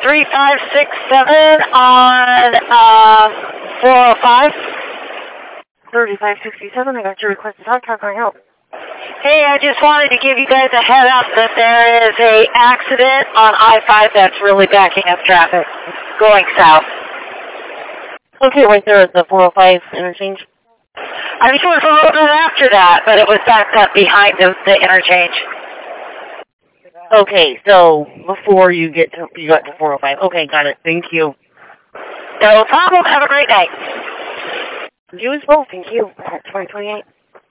3567 on 405. 3567, I got your request to talk. How can I help? Hey, I just wanted to give you guys a head up that there is a accident on I-5 that's really backing up traffic going south. Okay, right there at the 405 interchange. I think it was a little bit after that, but it was backed up behind the interchange. Okay, so before you got to 405. Okay, got it. Thank you. No problem. Have a great night. You as well. Thank you. 2028.